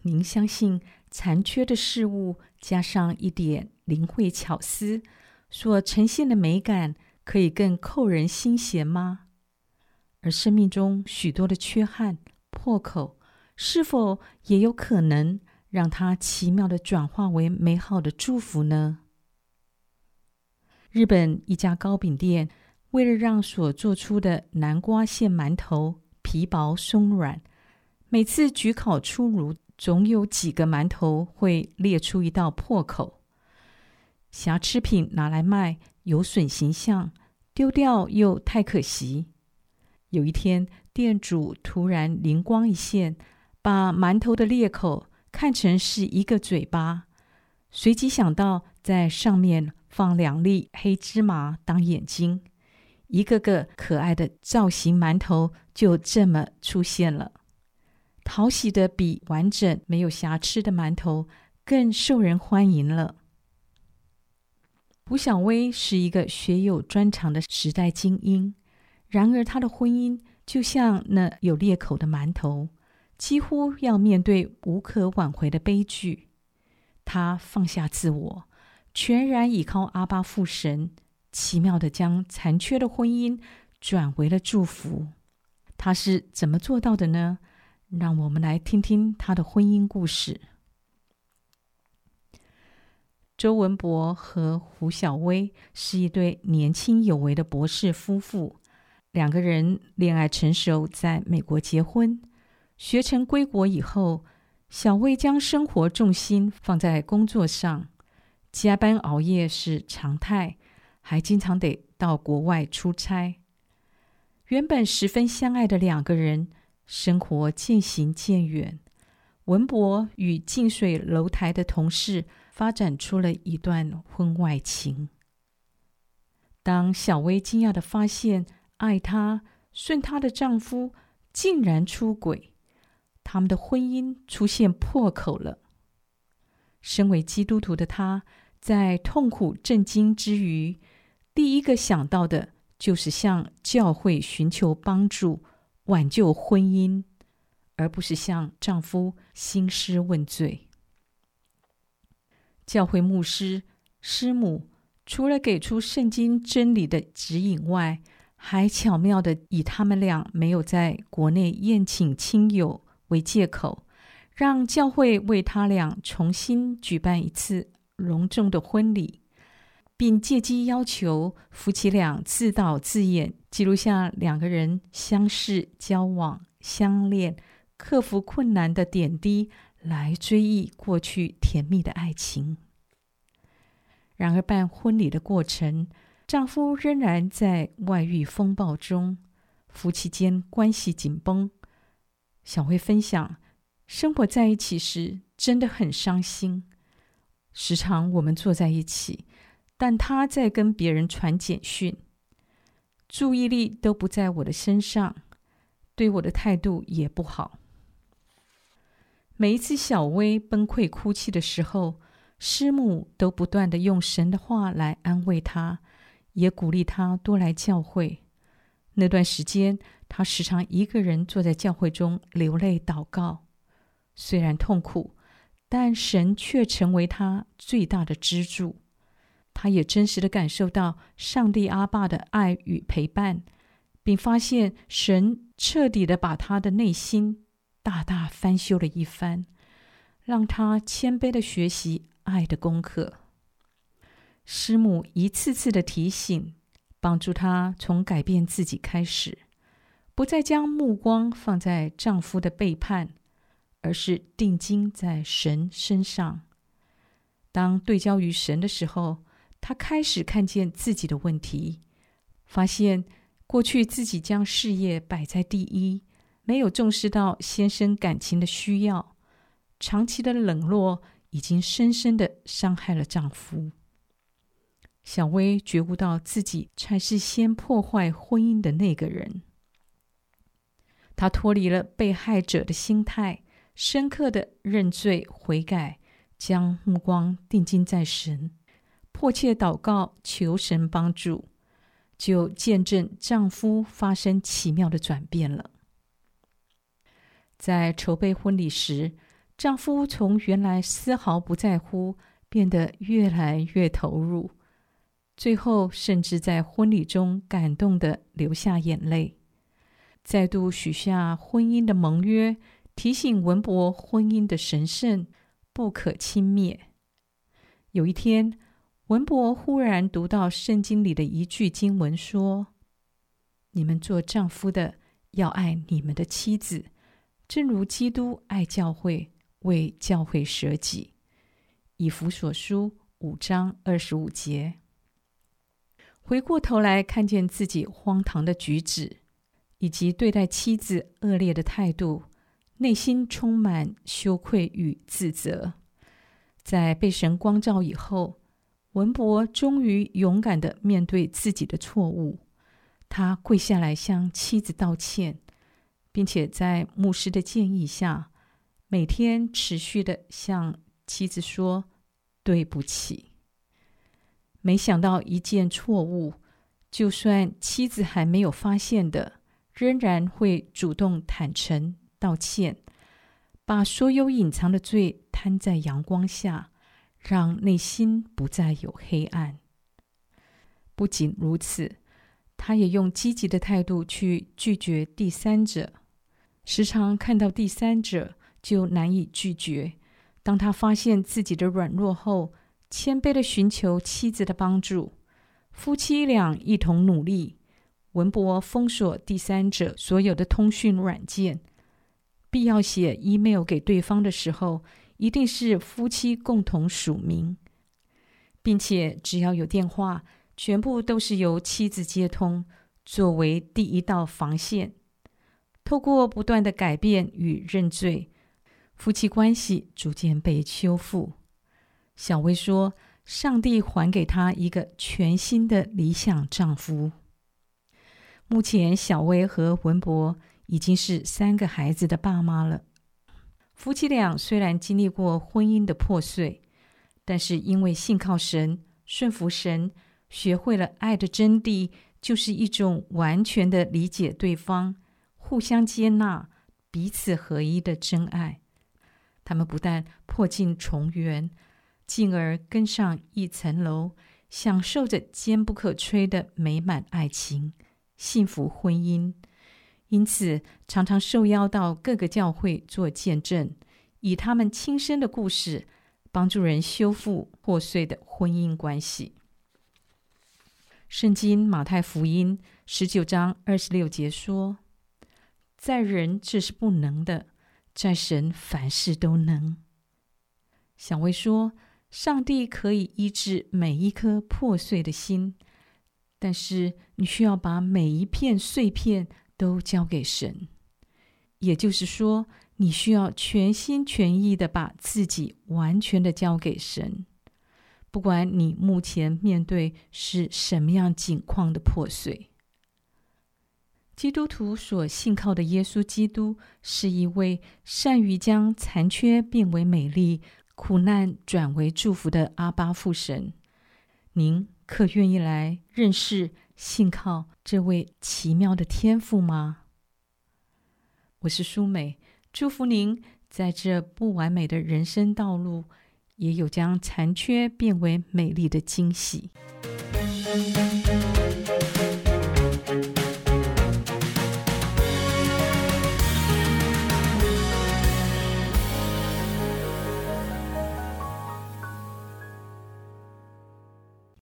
您相信残缺的事物加上一点灵慧巧思所呈现的美感可以更扣人心弦吗？而生命中许多的缺憾、破口，是否也有可能让它奇妙地转化为美好的祝福呢？日本一家糕饼店为了让所做出的南瓜馅馒头皮薄松软，每次焗烤出炉，总有几个馒头会裂出一道破口。瑕疵品拿来卖，有损形象，丢掉又太可惜。有一天，店主突然灵光一现，把馒头的裂口看成是一个嘴巴，随即想到在上面放2粒黑芝麻当眼睛，一个个可爱的造型馒头就这么出现了。讨喜的比完整没有瑕疵的馒头更受人欢迎了。胡小薇是一个学有专长的时代精英，然而她的婚姻就像那有裂口的馒头，几乎要面对无可挽回的悲剧。她放下自我，全然倚靠阿爸父神，奇妙地将残缺的婚姻转为了祝福。她是怎么做到的呢？让我们来听听她的婚姻故事。周文博和胡小薇是一对年轻有为的博士夫妇，两个人恋爱成熟，在美国结婚。学成归国以后，小薇将生活重心放在工作上，加班熬夜是常态，还经常得到国外出差。原本十分相爱的两个人，生活渐行渐远。文博与近水楼台的同事发展出了一段婚外情。当小薇惊讶地发现爱她、顺她的丈夫竟然出轨，他们的婚姻出现破口了。身为基督徒的她，在痛苦震惊之余，第一个想到的就是向教会寻求帮助，挽救婚姻，而不是向丈夫兴师问罪。教会牧师、师母除了给出圣经真理的指引外，还巧妙地以他们俩没有在国内宴请亲友为借口，让教会为他俩重新举办一次隆重的婚礼，并借机要求夫妻俩自导自演，记录下两个人相识、交往、相恋、克服困难的点滴，来追忆过去甜蜜的爱情。然而办婚礼的过程，丈夫仍然在外遇风暴中，夫妻间关系紧绷。小薇分享，生活在一起时真的很伤心，时常我们坐在一起，但他在跟别人传简讯，注意力都不在我的身上，对我的态度也不好。每一次小薇崩溃哭泣的时候，师母都不断地用神的话来安慰她，也鼓励她多来教会。那段时间，她时常一个人坐在教会中流泪祷告。虽然痛苦，但神却成为她最大的支柱。她也真实地感受到上帝阿爸的爱与陪伴，并发现神彻底地把她的内心大大翻修了一番，让她谦卑地学习爱的功课。师母一次次的提醒，帮助她从改变自己开始，不再将目光放在丈夫的背叛，而是定睛在神身上。当对焦于神的时候，她开始看见自己的问题，发现过去自己将事业摆在第一，没有重视到先生感情的需要，长期的冷落已经深深地伤害了丈夫。小薇觉悟到自己才是先破坏婚姻的那个人，她脱离了被害者的心态，深刻地认罪悔改，将目光定睛在神，迫切祷告求神帮助，就见证丈夫发生奇妙的转变了。在筹备婚礼时， 丈夫从原来丝毫不在乎，变得越来越投入，最后甚至在婚礼中感动地流下眼泪，再度许下婚姻的盟约，提醒文伯婚姻的神圣不可轻蔑。有一天，文伯忽然读到圣经里的一句经文说：你们做丈夫的要爱你们的妻子，正如基督爱教会，为教会舍己。以弗所书5章25节。回过头来看见自己荒唐的举止，以及对待妻子恶劣的态度，内心充满羞愧与自责。在被神光照以后，文伯终于勇敢地面对自己的错误。他跪下来向妻子道歉，并且在牧师的建议下，每天持续地向妻子说对不起。没想到一件错误，就算妻子还没有发现的，仍然会主动坦诚道歉，把所有隐藏的罪摊在阳光下，让内心不再有黑暗。不仅如此，他也用积极的态度去拒绝第三者。时常看到第三者就难以拒绝，当他发现自己的软弱后，谦卑地寻求妻子的帮助，夫妻俩一同努力。文伯封锁第三者所有的通讯软件，必要写 email 给对方的时候，一定是夫妻共同署名，并且只要有电话，全部都是由妻子接通，作为第一道防线。透过不断的改变与认罪，夫妻关系逐渐被修复。小薇说，上帝还给她一个全新的理想丈夫。目前小薇和文伯已经是3个孩子的爸妈了。夫妻俩虽然经历过婚姻的破碎，但是因为信靠神，顺服神，学会了爱的真谛，就是一种完全的理解对方，互相接纳，彼此合一的真爱。他们不但破镜重圆，进而更上一层楼，享受着坚不可摧的美满爱情、幸福婚姻。因此常常受邀到各个教会做见证，以他们亲身的故事帮助人修复破碎的婚姻关系。圣经马太福音19章26节说，在人这是不能的，在神凡事都能。小薇说，上帝可以医治每一颗破碎的心，但是你需要把每一片碎片都交给神。也就是说，你需要全心全意的把自己完全的交给神，不管你目前面对是什么样境况的破碎。基督徒所信靠的耶稣基督是一位善于将残缺变为美丽，苦难转为祝福的阿爸父神。您可愿意来认识、信靠这位奇妙的天父吗？我是舒美，祝福您在这不完美的人生道路，也有将残缺变为美丽的惊喜。